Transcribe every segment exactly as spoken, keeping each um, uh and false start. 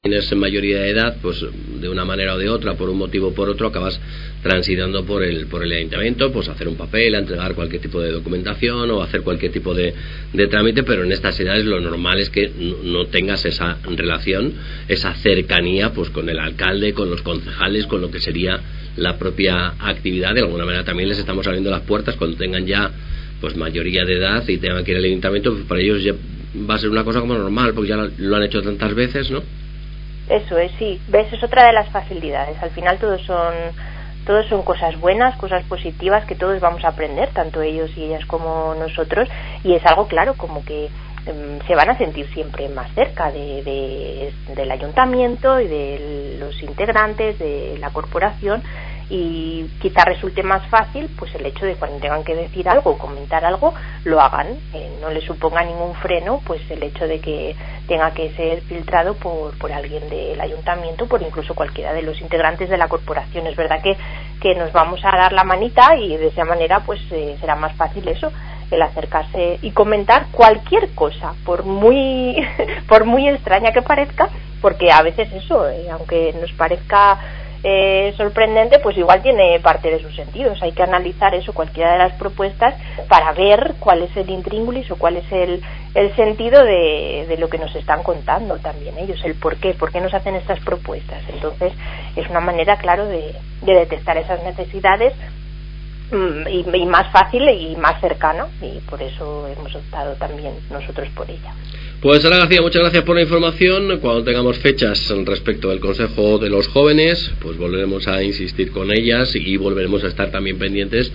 tienes mayoría de edad, pues de una manera o de otra, por un motivo o por otro, acabas transitando por el por el ayuntamiento, pues hacer un papel, a entregar cualquier tipo de documentación o hacer cualquier tipo de, de trámite, pero en estas edades lo normal es que no, no tengas esa relación, esa cercanía, pues con el alcalde, con los concejales, con lo que sería la propia actividad. De alguna manera también les estamos abriendo las puertas cuando tengan ya pues mayoría de edad y tengan que ir al ayuntamiento, pues para ellos ya va a ser una cosa como normal, porque ya lo han hecho tantas veces, ¿no? Eso es, sí. ¿Ves? Es otra de las facilidades. Al final todos son todos son cosas buenas, cosas positivas que todos vamos a aprender, tanto ellos y ellas como nosotros, y es algo claro como que um, se van a sentir siempre más cerca de, de, del ayuntamiento y de los integrantes de la corporación, y quizá resulte más fácil pues el hecho de cuando tengan que decir algo o comentar algo lo hagan, eh, no les suponga ningún freno pues el hecho de que tenga que ser filtrado por, por alguien del ayuntamiento, por incluso cualquiera de los integrantes de la corporación. Es verdad que, que nos vamos a dar la manita y de esa manera pues eh, será más fácil eso, el acercarse y comentar cualquier cosa, por muy por muy extraña que parezca, porque a veces eso, eh, aunque nos parezca Eh, sorprendente, pues igual tiene parte de sus sentidos. Hay que analizar eso, cualquiera de las propuestas, para ver cuál es el intríngulis o cuál es el, el sentido de, de lo que nos están contando también ellos, el por qué, por qué nos hacen estas propuestas. Entonces es una manera, claro, de, de detectar esas necesidades y, y más fácil y más cercano, y por eso hemos optado también nosotros por ella. Pues Ana García, muchas gracias por la información. Cuando tengamos fechas respecto del Consejo de los Jóvenes, pues volveremos a insistir con ellas y volveremos a estar también pendientes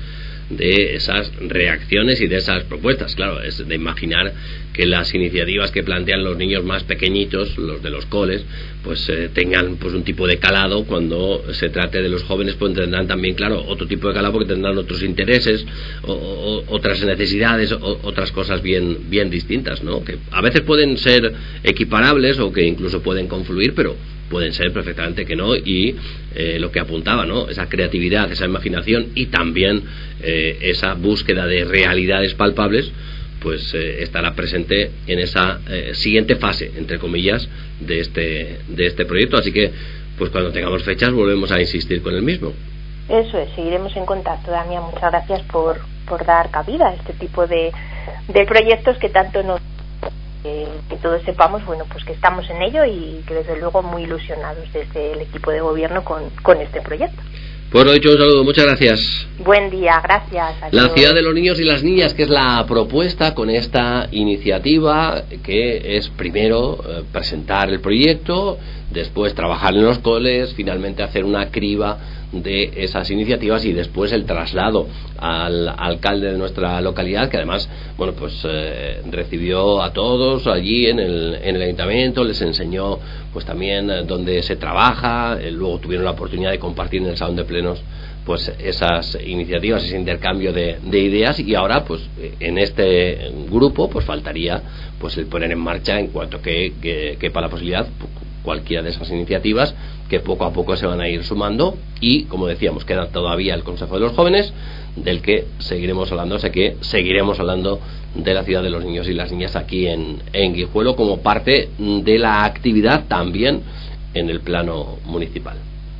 de esas reacciones y de esas propuestas. Claro, es de imaginar que las iniciativas que plantean los niños más pequeñitos, los de los coles, pues eh, tengan pues un tipo de calado. Cuando se trate de los jóvenes, pues tendrán también, claro, otro tipo de calado, porque tendrán otros intereses, o, o, otras necesidades, o, otras cosas bien bien distintas, ¿no? Que a veces pueden ser equiparables o que incluso pueden confluir, pero pueden ser perfectamente que no. Y eh, lo que apuntaba, ¿no? Esa creatividad, esa imaginación y también eh, esa búsqueda de realidades palpables, pues eh, estará presente en esa eh, siguiente fase, entre comillas, de este de este proyecto. Así que, pues cuando tengamos fechas volvemos a insistir con el mismo. Eso es, seguiremos en contacto, Damián. Muchas gracias por, por dar cabida a este tipo de, de proyectos que tanto nos... Que, que todos sepamos, bueno, pues que estamos en ello y que desde luego muy ilusionados desde el equipo de gobierno con, con este proyecto. Pues lo dicho, un saludo, muchas gracias. Buen día, gracias. La ciudad de los niños y las niñas, que es la propuesta con esta iniciativa, que es primero eh, presentar el proyecto, después trabajar en los coles, finalmente hacer una criba de esas iniciativas y después el traslado al alcalde de nuestra localidad, que además, bueno, pues eh, recibió a todos allí en el, en el ayuntamiento, les enseñó pues también eh, dónde se trabaja, eh, luego tuvieron la oportunidad de compartir en el salón de plenos pues esas iniciativas, ese intercambio de, de ideas, y ahora pues en este grupo pues faltaría pues el poner en marcha, en cuanto que, que quepa la posibilidad, cualquiera de esas iniciativas que poco a poco se van a ir sumando. Y como decíamos, queda todavía el Consejo de los Jóvenes, del que seguiremos hablando. Sé que seguiremos hablando de la ciudad de los niños y las niñas aquí en, en Guijuelo, como parte de la actividad también en el plano municipal.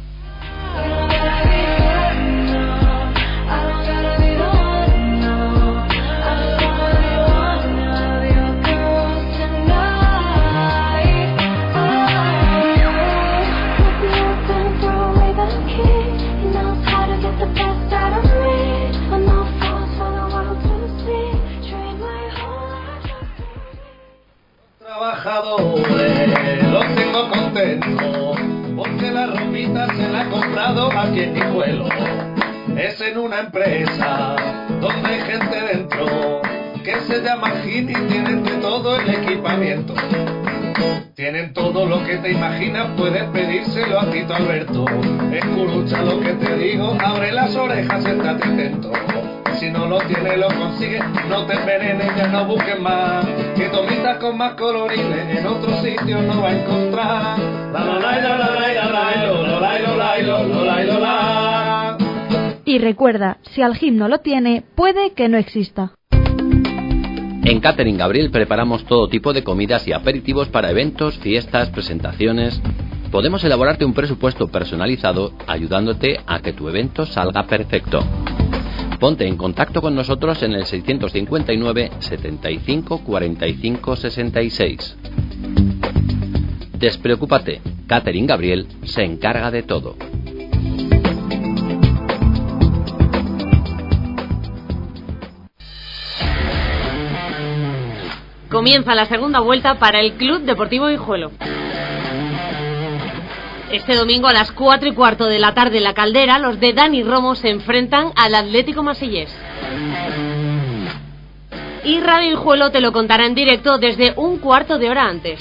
Trabajadores, los tengo contentos, porque la ropita se la ha comprado aquí en Guijuelo. Es en una empresa donde hay gente dentro que se llama Gini, y tienen de todo el equipamiento. Tienen todo lo que te imaginas, puedes pedírselo a Tito Alberto. Escucha lo que te digo, abre las orejas, estate atento. Si no lo tienes, lo consigues, no te envenenes, ya no busques más. Que tomitas con más colorines en otro sitio no va a encontrar. La la la la la la la la la la. Y recuerda, si Algim no lo tiene, puede que no exista. En Catering Gabriel preparamos todo tipo de comidas y aperitivos para eventos, fiestas, presentaciones. Podemos elaborarte un presupuesto personalizado ayudándote a que tu evento salga perfecto. Ponte en contacto con nosotros en el seiscientos cincuenta y nueve, setenta y cinco, cuarenta y cinco, sesenta y seis. Despreocúpate, Catering Gabriel se encarga de todo. Comienza la segunda vuelta para el Club Deportivo Guijuelo. Este domingo a las cuatro y cuarto de la tarde en La Caldera, los de Dani Romo se enfrentan al Atlético Masillés. Y Radio Guijuelo te lo contará en directo desde un cuarto de hora antes.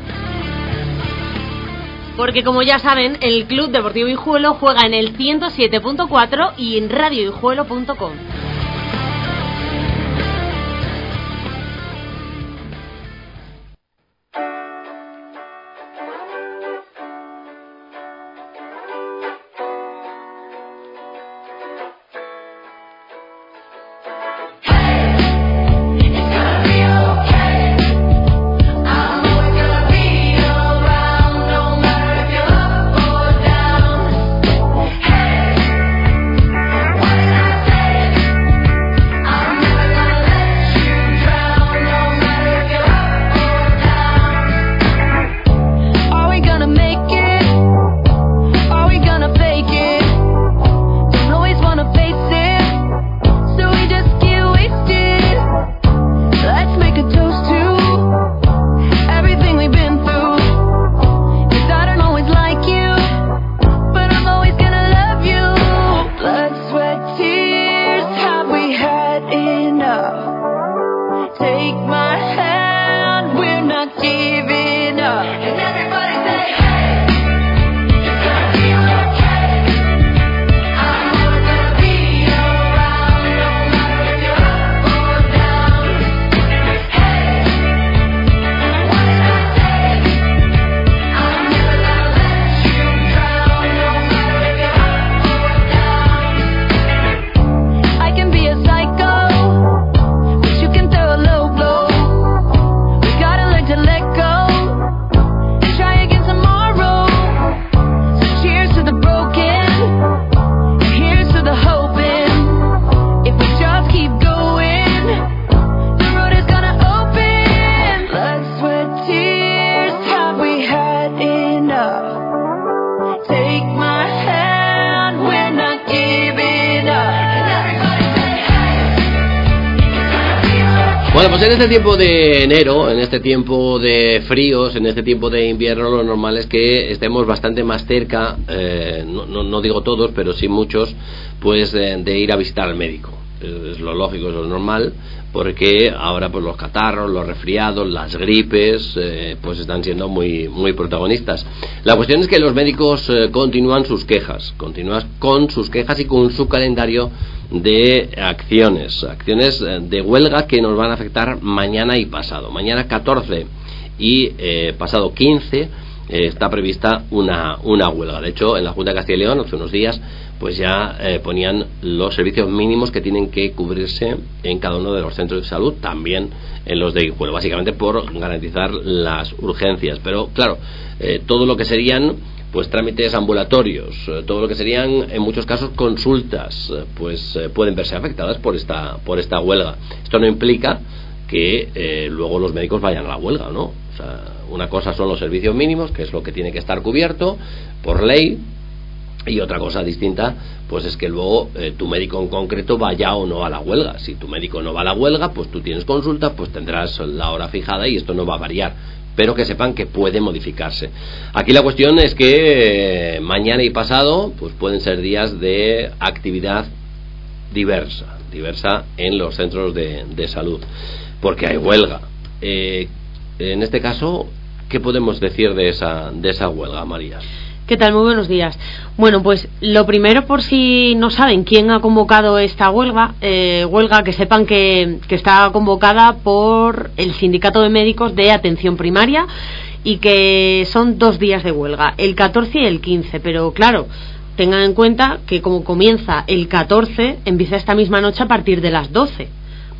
Porque como ya saben, el Club Deportivo Guijuelo juega en el ciento siete punto cuatro y en radio guijuelo punto com. Bueno, pues en este tiempo de enero, en este tiempo de fríos, en este tiempo de invierno, lo normal es que estemos bastante más cerca, eh, no, no, no digo todos, pero sí muchos, pues de, de ir a visitar al médico. Es lo lógico, es lo normal, porque ahora pues los catarros, los resfriados, las gripes, eh, pues están siendo muy muy protagonistas. La cuestión es que los médicos eh, continúan sus quejas, continúan con sus quejas y con su calendario de acciones, acciones de huelga que nos van a afectar mañana y pasado. Mañana catorce y eh, pasado quince eh, está prevista una, una huelga. De hecho, en la Junta de Castilla y León, hace unos días, pues ya eh, ponían los servicios mínimos que tienen que cubrirse en cada uno de los centros de salud, también en los de Guijuelo, básicamente por garantizar las urgencias. Pero claro, eh, todo lo que serían pues trámites ambulatorios, eh, todo lo que serían en muchos casos consultas, eh, pues eh, pueden verse afectadas por esta por esta huelga. Esto no implica que eh, luego los médicos vayan a la huelga, ¿no? O sea, una cosa son los servicios mínimos, que es lo que tiene que estar cubierto por ley, y otra cosa distinta pues es que luego eh, tu médico en concreto vaya o no a la huelga. Si tu médico no va a la huelga, pues tú tienes consulta, pues tendrás la hora fijada y esto no va a variar, pero que sepan que puede modificarse. Aquí la cuestión es que eh, mañana y pasado pues pueden ser días de actividad diversa, diversa en los centros de, de salud, porque hay huelga. Eh, en este caso, ¿qué podemos decir de esa, de esa huelga, María? ¿Qué tal? Muy buenos días. Bueno, pues lo primero, por si no saben quién ha convocado esta huelga, eh, huelga que sepan que, que está convocada por el Sindicato de Médicos de Atención Primaria y que son dos días de huelga, el catorce y el quince, pero claro, tengan en cuenta que como comienza el catorce, empieza esta misma noche a partir de las doce.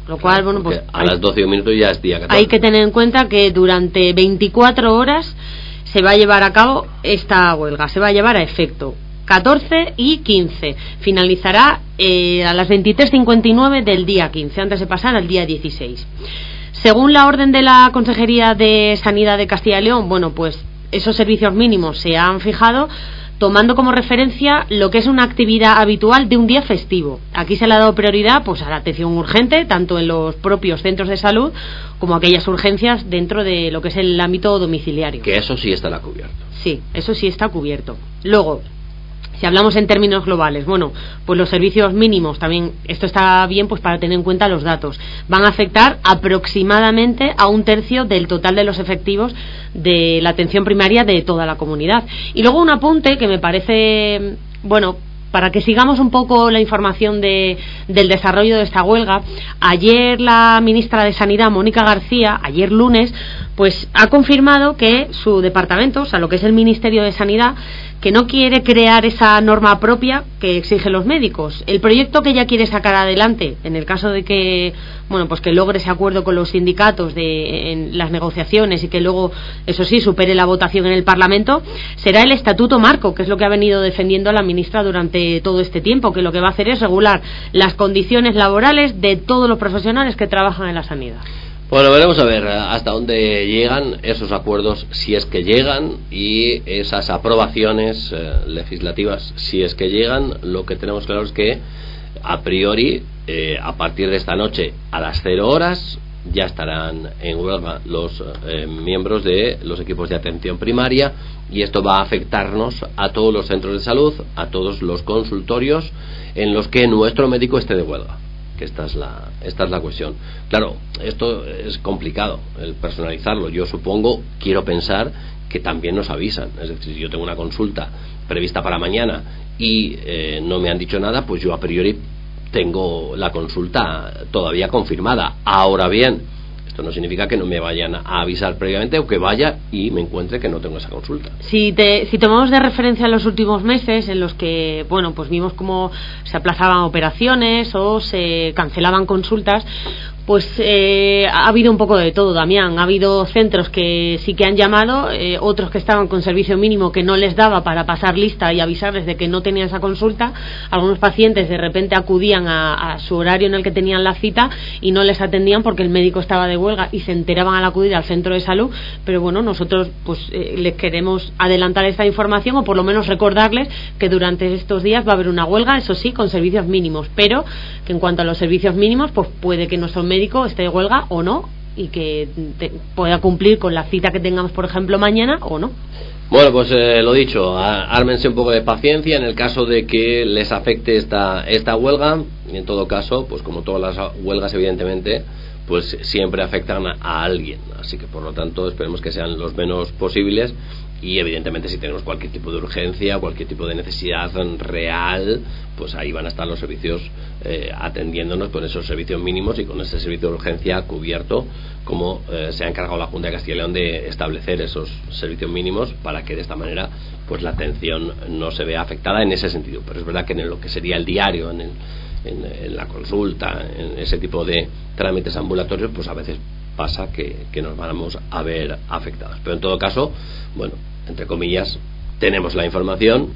Lo cual, bueno, pues a las doce y un minuto ya es día catorce. Hay que tener en cuenta que durante veinticuatro horas se va a llevar a cabo esta huelga, se va a llevar a efecto. catorce y quince. Finalizará eh, a las veintitrés cincuenta y nueve del día quince, antes de pasar al día dieciséis. Según la orden de la Consejería de Sanidad de Castilla y León, bueno, pues esos servicios mínimos se han fijado tomando como referencia lo que es una actividad habitual de un día festivo. Aquí se le ha dado prioridad pues a la atención urgente, tanto en los propios centros de salud como aquellas urgencias dentro de lo que es el ámbito domiciliario. Que eso sí estará cubierto. Sí, eso sí está cubierto. Luego, si hablamos en términos globales, bueno, pues los servicios mínimos también, esto está bien pues para tener en cuenta los datos, van a afectar aproximadamente a un tercio del total de los efectivos de la atención primaria de toda la comunidad. Y luego un apunte que me parece, bueno, para que sigamos un poco la información de, del desarrollo de esta huelga. Ayer la ministra de Sanidad, Mónica García, ayer lunes, pues ha confirmado que su departamento, o sea, lo que es el Ministerio de Sanidad, que no quiere crear esa norma propia que exigen los médicos. El proyecto que ella quiere sacar adelante, en el caso de que, bueno, pues que logre ese acuerdo con los sindicatos de, en las negociaciones y que luego, eso sí, supere la votación en el Parlamento, será el Estatuto Marco, que es lo que ha venido defendiendo la ministra durante todo este tiempo, que lo que va a hacer es regular las condiciones laborales de todos los profesionales que trabajan en la sanidad. Bueno, veremos a ver hasta dónde llegan esos acuerdos, si es que llegan, y esas aprobaciones eh, legislativas, si es que llegan. Lo que tenemos claro es que a priori, eh, a partir de esta noche a las cero horas, ya estarán en huelga los eh, miembros de los equipos de atención primaria, y esto va a afectarnos a todos los centros de salud, a todos los consultorios en los que nuestro médico esté de huelga. Que esta es la esta es la cuestión. Claro, esto es complicado, el personalizarlo. Yo supongo, quiero pensar que también nos avisan. Es decir, si yo tengo una consulta prevista para mañana y eh, no me han dicho nada, pues yo a priori tengo la consulta todavía confirmada. Ahora bien, esto no significa que no me vayan a avisar previamente o que vaya y me encuentre que no tengo esa consulta. Si, te, si tomamos de referencia los últimos meses en los que, bueno, pues vimos cómo se aplazaban operaciones o se cancelaban consultas, pues eh, ha habido un poco de todo, Damián. Ha habido centros que sí que han llamado, eh, otros que estaban con servicio mínimo que no les daba para pasar lista y avisarles de que no tenían esa consulta. Algunos pacientes de repente acudían a, a su horario en el que tenían la cita y no les atendían porque el médico estaba de huelga y se enteraban al acudir al centro de salud. Pero bueno, nosotros pues eh, les queremos adelantar esta información, o por lo menos recordarles que durante estos días va a haber una huelga, eso sí, con servicios mínimos, pero que en cuanto a los servicios mínimos, pues puede que nuestro médico esté de huelga o no, y que te, pueda cumplir con la cita que tengamos, por ejemplo, mañana o no. Bueno, pues eh, lo dicho, ármense un poco de paciencia en el caso de que les afecte esta esta huelga. Y en todo caso, pues como todas las huelgas, evidentemente, pues siempre afectan a, a alguien, así que por lo tanto esperemos que sean los menos posibles. Y evidentemente si tenemos cualquier tipo de urgencia, cualquier tipo de necesidad real, pues ahí van a estar los servicios eh, atendiéndonos con esos servicios mínimos y con ese servicio de urgencia cubierto, como eh, se ha encargado la Junta de Castilla y León de establecer esos servicios mínimos para que de esta manera pues la atención no se vea afectada en ese sentido. Pero es verdad que en lo que sería el diario, en, el, en, en la consulta, en ese tipo de trámites ambulatorios, pues a veces pasa que, que nos vamos a ver afectados. Pero en todo caso, bueno, entre comillas, tenemos la información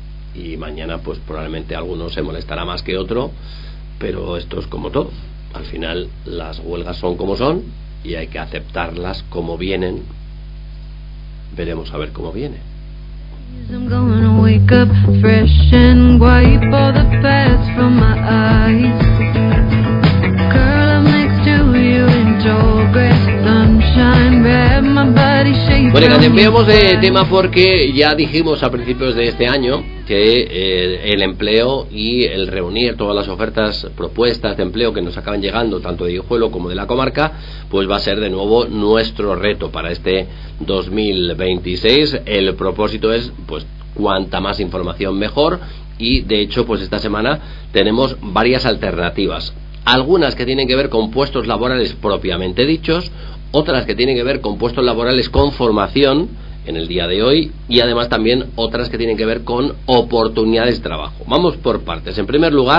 y mañana pues probablemente alguno se molestará más que otro, pero esto es como todo. Al final las huelgas son como son y hay que aceptarlas como vienen. Veremos a ver cómo viene. I'm gonna wake up fresh and wipe all the past from my eyes. Curl up next to you in tall grass, sunshine, grab my body, shape. Bueno, y cambiamos de tema porque ya dijimos a principios de este año que eh, el empleo y el reunir todas las ofertas, propuestas de empleo que nos acaban llegando tanto de Guijuelo como de la comarca, pues va a ser de nuevo nuestro reto para este dos mil veintiséis. El propósito es pues cuanta más información mejor, y de hecho pues esta semana tenemos varias alternativas, algunas que tienen que ver con puestos laborales propiamente dichos, otras que tienen que ver con puestos laborales con formación en el día de hoy, y además también otras que tienen que ver con oportunidades de trabajo. Vamos por partes. En primer lugar,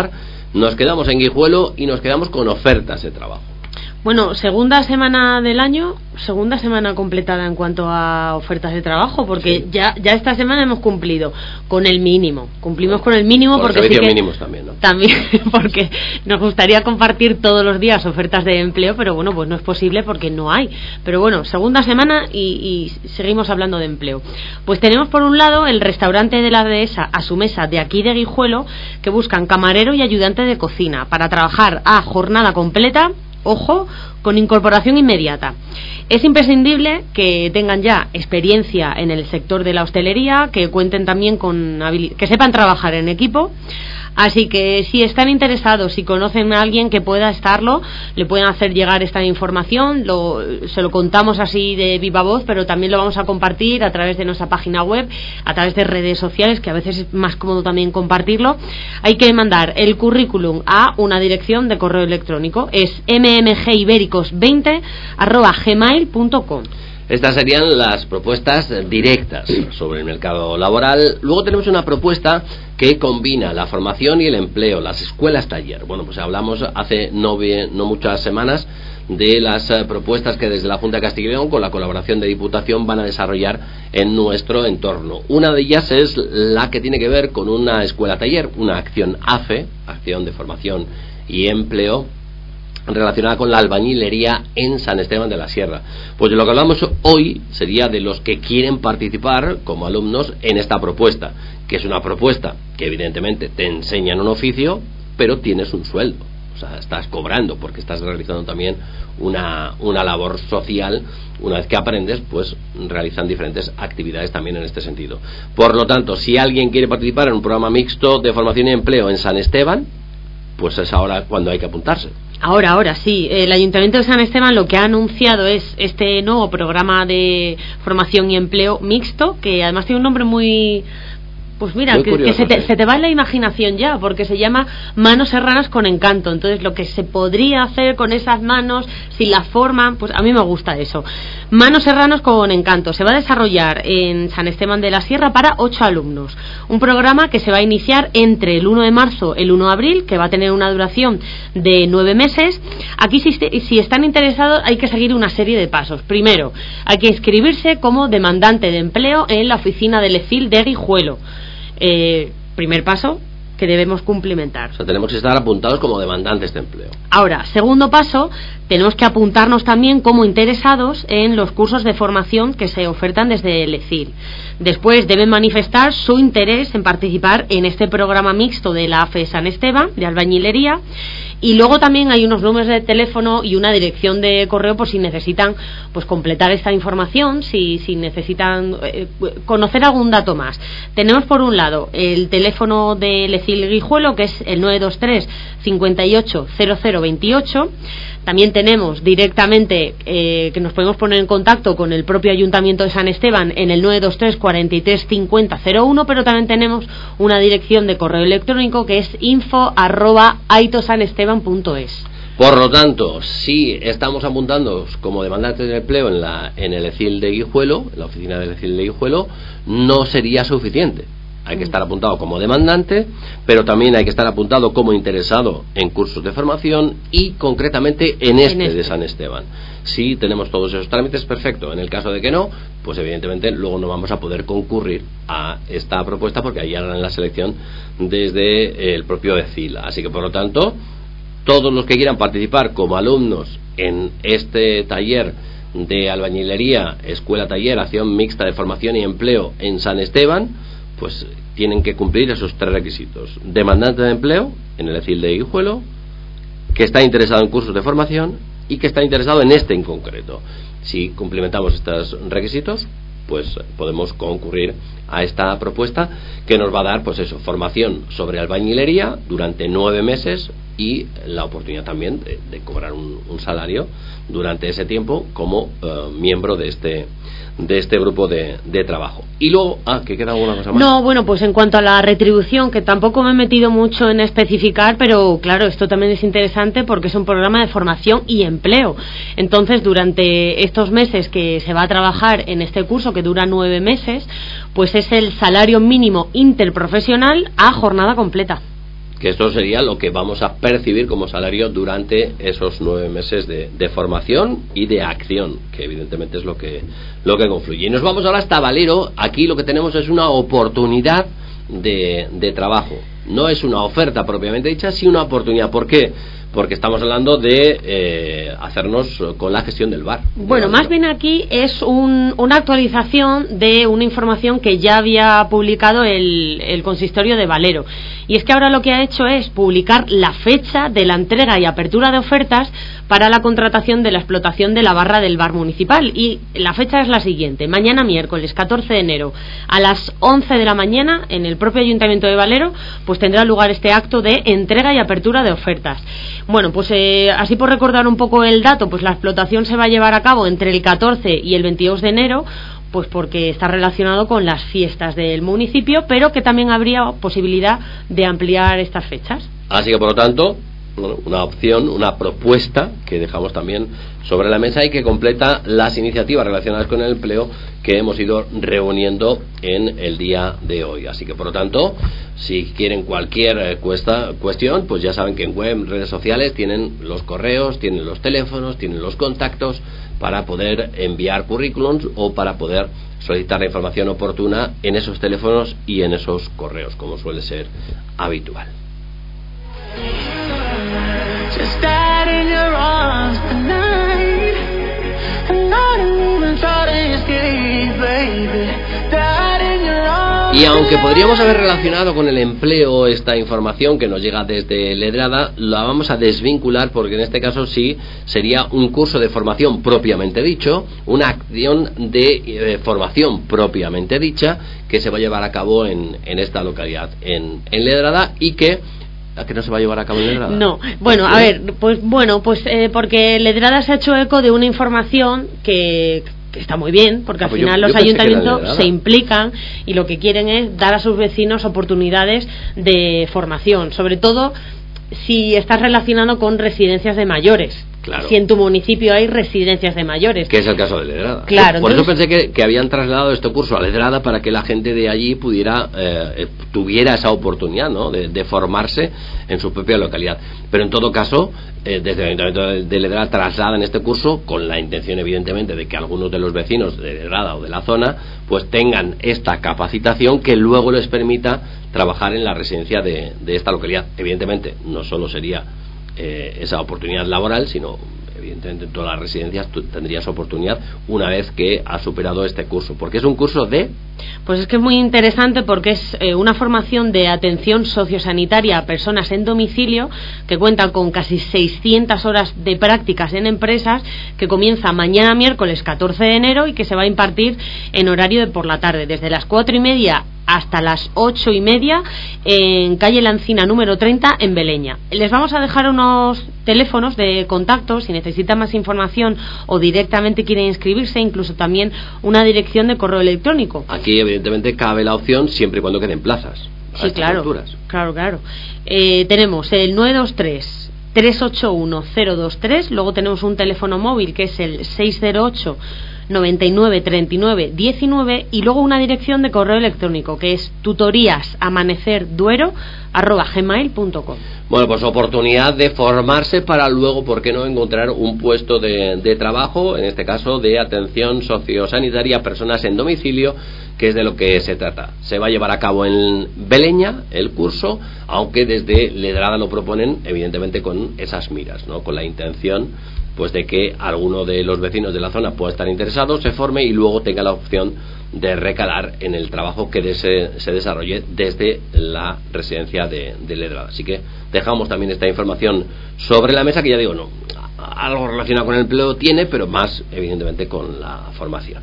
nos quedamos en Guijuelo y nos quedamos con ofertas de trabajo. Bueno, segunda semana del año, segunda semana completada en cuanto a ofertas de trabajo, porque sí. ya ya esta semana hemos cumplido con el mínimo, cumplimos con el mínimo con porque los servicios sí que, mínimos también, ¿no? También, porque nos gustaría compartir todos los días ofertas de empleo, pero bueno, pues no es posible porque no hay. Pero bueno, segunda semana y, y seguimos hablando de empleo. Pues tenemos por un lado el restaurante de la dehesa A Su Mesa de aquí de Guijuelo, que buscan camarero y ayudante de cocina para trabajar a jornada completa. Ojo, con incorporación inmediata. Es imprescindible que tengan ya experiencia en el sector de la hostelería, que cuenten también con habil- que sepan trabajar en equipo. Así que si están interesados, si conocen a alguien que pueda estarlo, le pueden hacer llegar esta información. Lo, se lo contamos así de viva voz, pero también lo vamos a compartir a través de nuestra página web, a través de redes sociales, que a veces es más cómodo también compartirlo. Hay que mandar el currículum a una dirección de correo electrónico, es m m g ibéricos veinte arroba gmail punto com. Estas serían las propuestas directas sobre el mercado laboral. Luego tenemos una propuesta que combina la formación y el empleo, las escuelas taller. Bueno, pues hablamos hace no, bien, no muchas semanas de las uh, propuestas que desde la Junta de Castilla y León, con la colaboración de Diputación, van a desarrollar en nuestro entorno. Una de ellas es la que tiene que ver con una escuela taller, una acción A F E, acción de formación y empleo, relacionada con la albañilería en San Esteban de la Sierra. Pues de lo que hablamos hoy sería de los que quieren participar como alumnos en esta propuesta, que es una propuesta que evidentemente te enseñan un oficio, pero tienes un sueldo, o sea, estás cobrando porque estás realizando también una, una labor social. Una vez que aprendes, pues realizan diferentes actividades también en este sentido. Por lo tanto, si alguien quiere participar en un programa mixto de formación y empleo en San Esteban, pues es ahora cuando hay que apuntarse. Ahora, ahora sí. El Ayuntamiento de San Esteban lo que ha anunciado es este nuevo programa de formación y empleo mixto, que además tiene un nombre muy... Pues mira, que, curioso, que se, te, sí. se te va en la imaginación ya, porque se llama Manos Serranas con Encanto. Entonces, lo que se podría hacer con esas manos, si las forman, pues a mí me gusta eso. Manos Serranas con Encanto. Se va a desarrollar en San Esteban de la Sierra para ocho alumnos. Un programa que se va a iniciar entre el uno de marzo y el uno de abril, que va a tener una duración de nueve meses. Aquí, si, si están interesados, hay que seguir una serie de pasos. Primero, hay que inscribirse como demandante de empleo en la oficina del E C I L de Guijuelo. Eh, primer paso que debemos cumplimentar. O sea, tenemos que estar apuntados como demandantes de empleo. Ahora, segundo paso, tenemos que apuntarnos también como interesados en los cursos de formación que se ofertan desde el E C I L. Después deben manifestar su interés en participar en este programa mixto de la A F E San Esteban de albañilería. Y luego también hay unos números de teléfono y una dirección de correo por si necesitan pues completar esta información, si, si necesitan eh, conocer algún dato más. Tenemos por un lado el teléfono del E C I L Guijuelo, que es el nueve dos tres, cincuenta y ocho, cero cero veintiocho. También tenemos directamente eh, que nos podemos poner en contacto con el propio Ayuntamiento de San Esteban en el nueve dos tres, cuarenta y tres, cincuenta, cero uno, pero también tenemos una dirección de correo electrónico que es info arroba aitosanesteban punto es. Por lo tanto, si estamos apuntándonos como demandantes de empleo en, la, en el E C I L de Guijuelo, en la oficina del E C I L de Guijuelo, no sería suficiente. Hay que estar apuntado como demandante, pero también hay que estar apuntado como interesado en cursos de formación y concretamente en este, en este. de San Esteban. Si tenemos todos esos trámites, perfecto. En el caso de que no, pues evidentemente luego no vamos a poder concurrir a esta propuesta porque ahí harán la selección desde el propio E C I L. Así que por lo tanto, todos los que quieran participar como alumnos en este taller de albañilería, escuela taller, acción mixta de formación y empleo en San Esteban, pues tienen que cumplir esos tres requisitos: demandante de empleo en el E C I L de Guijuelo, que está interesado en cursos de formación y que está interesado en este en concreto. Si cumplimentamos estos requisitos, pues podemos concurrir a esta propuesta que nos va a dar, pues eso, formación sobre albañilería durante nueve meses y la oportunidad también de, de cobrar un, un salario durante ese tiempo como uh, miembro de este de este grupo de, de trabajo. Y luego, ah, ¿que queda alguna cosa más? No, bueno, pues en cuanto a la retribución, que tampoco me he metido mucho en especificar, pero claro, esto también es interesante porque es un programa de formación y empleo. Entonces, durante estos meses que se va a trabajar en este curso, que dura nueve meses, pues es el salario mínimo interprofesional a jornada completa. que esto sería lo que vamos a percibir como salario durante esos nueve meses de, de formación y de acción, que evidentemente es lo que, lo que confluye. Y nos vamos ahora hasta Valero. Aquí lo que tenemos es una oportunidad de, de trabajo. No es una oferta propiamente dicha, sí una oportunidad. ¿Por qué? Porque estamos hablando de eh, hacernos con la gestión del bar. Bueno, más bien aquí es un, una actualización de una información que ya había publicado el, el consistorio de Valero. Y es que ahora lo que ha hecho es publicar la fecha de la entrega y apertura de ofertas para la contratación de la explotación de la barra del bar municipal. Y la fecha es la siguiente: mañana miércoles catorce de enero a las once de la mañana, en el propio Ayuntamiento de Valero, pues tendrá lugar este acto de entrega y apertura de ofertas. Bueno, pues eh, así por recordar un poco el dato, pues la explotación se va a llevar a cabo entre el catorce y el veintidós de enero, pues porque está relacionado con las fiestas del municipio, pero que también habría posibilidad de ampliar estas fechas. Así que, por lo tanto, bueno, una opción, una propuesta que dejamos también sobre la mesa y que completa las iniciativas relacionadas con el empleo que hemos ido reuniendo en el día de hoy. Así que, por lo tanto, si quieren cualquier cuesta, cuestión, pues ya saben que en web, redes sociales, tienen los correos, tienen los teléfonos, tienen los contactos para poder enviar currículums o para poder solicitar la información oportuna en esos teléfonos y en esos correos, como suele ser habitual. Just died in your arms tonight, and I didn't even try to escape, baby. Died in your arms. Y aunque podríamos haber relacionado con el empleo esta información que nos llega desde Ledrada, la vamos a desvincular porque en este caso sí sería un curso de formación propiamente dicho, una acción de eh, formación propiamente dicha que se va a llevar a cabo en, en esta localidad, en, en Ledrada, y que ¿a que no se va a llevar a cabo en Ledrada? No, bueno, a ver, pues bueno, pues eh, porque Ledrada se ha hecho eco de una información que, que está muy bien, porque ah, al pues final yo, los yo ayuntamientos se implican y lo que quieren es dar a sus vecinos oportunidades de formación, sobre todo si estás relacionado con residencias de mayores. Claro. Si en tu municipio hay residencias de mayores, que es el caso de Ledrada. Claro, por entonces... eso pensé que, que habían trasladado este curso a Ledrada para que la gente de allí pudiera eh, tuviera esa oportunidad, ¿no?, de, de formarse en su propia localidad. Pero en todo caso, eh, desde el Ayuntamiento de, de Ledrada trasladan este curso con la intención, evidentemente, de que algunos de los vecinos de Ledrada o de la zona pues tengan esta capacitación que luego les permita trabajar en la residencia de, de esta localidad. Evidentemente, no solo sería Eh, esa oportunidad laboral, sino evidentemente en todas las residencias tú tendrías oportunidad una vez que has superado este curso, porque es un curso de... Pues es que es muy interesante porque es eh, una formación de atención sociosanitaria a personas en domicilio que cuenta con casi seiscientas horas de prácticas en empresas, que comienza mañana miércoles catorce de enero y que se va a impartir en horario de por la tarde, desde las cuatro y media hasta las ocho y media en calle Lancina número treinta en Beleña. Les vamos a dejar unos teléfonos de contacto si necesitan más información o directamente quieren inscribirse, incluso también una dirección de correo electrónico. Aquí evidentemente cabe la opción siempre y cuando queden plazas. Sí, claro, claro, claro. Eh, tenemos el nueve dos tres, tres ocho uno, cero dos tres, luego tenemos un teléfono móvil que es el seis cero ocho, noventa y nueve, treinta y nueve, diecinueve, y luego una dirección de correo electrónico que es tutoríasamanecerduero arroba gmail punto com. Bueno, pues oportunidad de formarse para luego, ¿por qué no?, encontrar un puesto de, de trabajo, en este caso de atención sociosanitaria a personas en domicilio, que es de lo que se trata. Se va a llevar a cabo en Beleña el curso, aunque desde Ledrada lo proponen evidentemente con esas miras, ¿no?, con la intención pues de que alguno de los vecinos de la zona pueda estar interesado, se forme y luego tenga la opción de recalar en el trabajo que de se, se desarrolle desde la residencia de, de Ledrada. Así que dejamos también esta información sobre la mesa, que ya digo, no, algo relacionado con el empleo tiene, pero más evidentemente con la formación.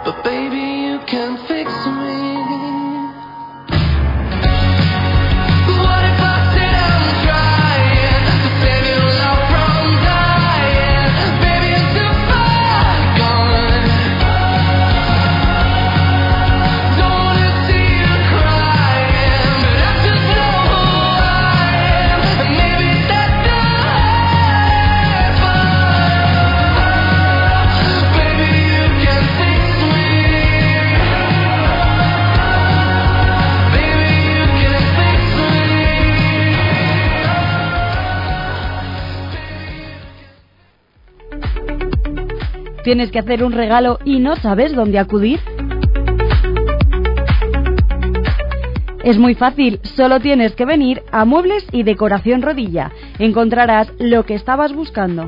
Ooh, ¿Tienes que hacer un regalo y no sabes dónde acudir? Es muy fácil, solo tienes que venir a Muebles y Decoración Rodilla. Encontrarás lo que estabas buscando.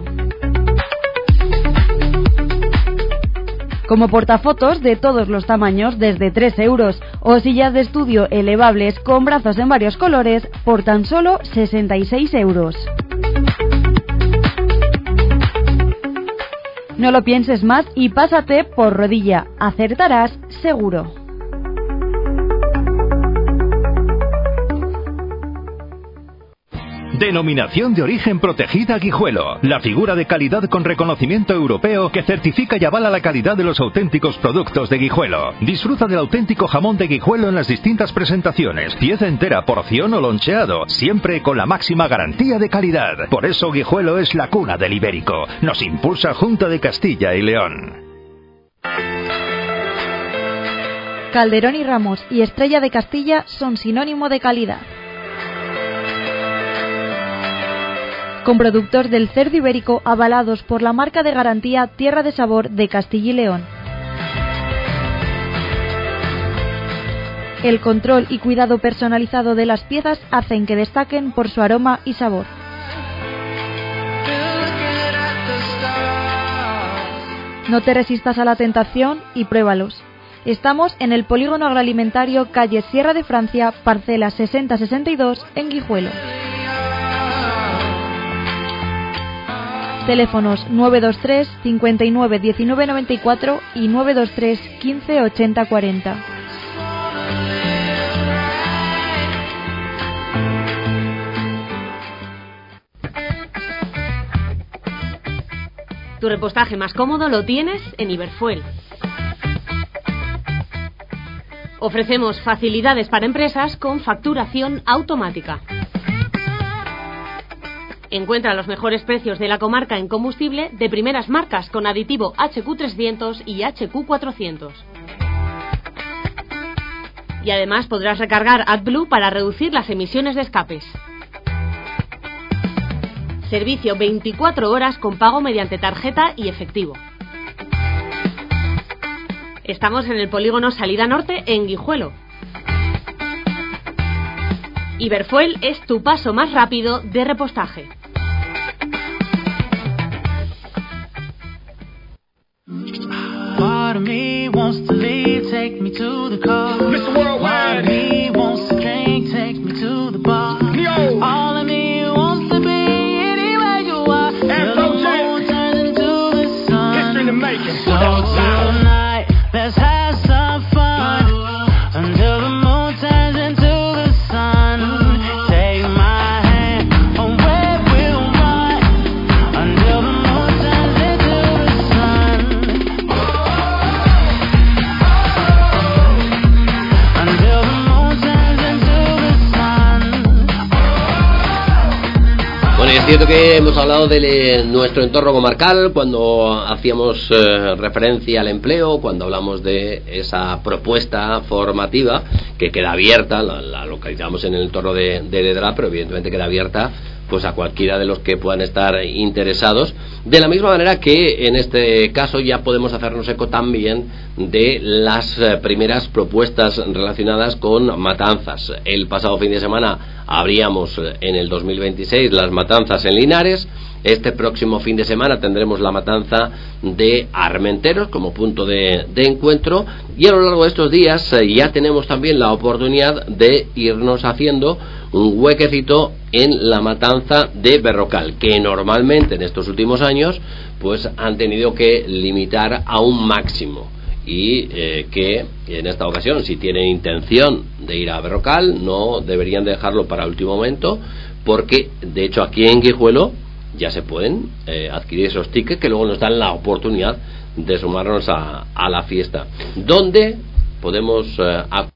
Como portafotos de todos los tamaños desde tres euros o sillas de estudio elevables con brazos en varios colores por tan solo sesenta y seis euros. No lo pienses más y pásate por Rodilla. Acertarás seguro. Denominación de origen protegida Guijuelo. La figura de calidad con reconocimiento europeo que certifica y avala la calidad de los auténticos productos de Guijuelo. Disfruta del auténtico jamón de Guijuelo en las distintas presentaciones. Pieza entera, porción o loncheado. Siempre con la máxima garantía de calidad. Por eso Guijuelo es la cuna del ibérico. Nos impulsa Junta de Castilla y León. Calderón y Ramos y Estrella de Castilla son sinónimo de calidad. Con productos del cerdo ibérico avalados por la marca de garantía Tierra de Sabor de Castilla y León. El control y cuidado personalizado de las piezas hacen que destaquen por su aroma y sabor. No te resistas a la tentación y pruébalos. Estamos en el Polígono Agroalimentario, calle Sierra de Francia, parcela sesenta sesenta y dos, en Guijuelo. Teléfonos nueve dos tres, cincuenta y nueve, diecinueve noventa y cuatro y nueve dos tres, quince, ochenta, cuarenta. Tu repostaje más cómodo lo tienes en Iberfuel. Ofrecemos facilidades para empresas con facturación automática. Encuentra los mejores precios de la comarca en combustible de primeras marcas con aditivo H Q trescientos y H Q cuatrocientos. Y además podrás recargar AdBlue para reducir las emisiones de escapes. Servicio veinticuatro horas con pago mediante tarjeta y efectivo. Estamos en el polígono Salida Norte en Guijuelo. Iberfuel es tu paso más rápido de repostaje. Part of me wants to leave, take me to the car. mister Worldwide. Part of me wants to drink, take me to the bar. Yo. All of me wants to be anywhere you are. Till the moon turns into the sun. History in the making. So tonight, let's have some fun. Until the moon turns into the sun. Take my hand, away we'll run. Until the moon turns into the sun. Until the moon turns into the sun. Bueno, es cierto que hemos hablado de nuestro entorno comarcal cuando hacíamos eh, referencia al empleo, cuando hablamos de esa propuesta formativa que queda abierta, la, la localizamos en el entorno de, de Ledra, pero evidentemente queda abierta pues a cualquiera de los que puedan estar interesados, de la misma manera que en este caso ya podemos hacernos eco también de las eh, primeras propuestas relacionadas con matanzas. El pasado fin de semana abríamos eh, en el dos mil veintiséis las matanzas en Linares. Este próximo fin de semana tendremos la matanza de Armenteros como punto de, de encuentro, y a lo largo de estos días eh, ya tenemos también la oportunidad de irnos haciendo un huequecito en la matanza de Berrocal, que normalmente en estos últimos años pues han tenido que limitar a un máximo, y eh, que en esta ocasión, si tienen intención de ir a Berrocal, no deberían dejarlo para el último momento, porque de hecho aquí en Guijuelo ya se pueden eh, adquirir esos tickets que luego nos dan la oportunidad de sumarnos a, a la fiesta, donde podemos eh,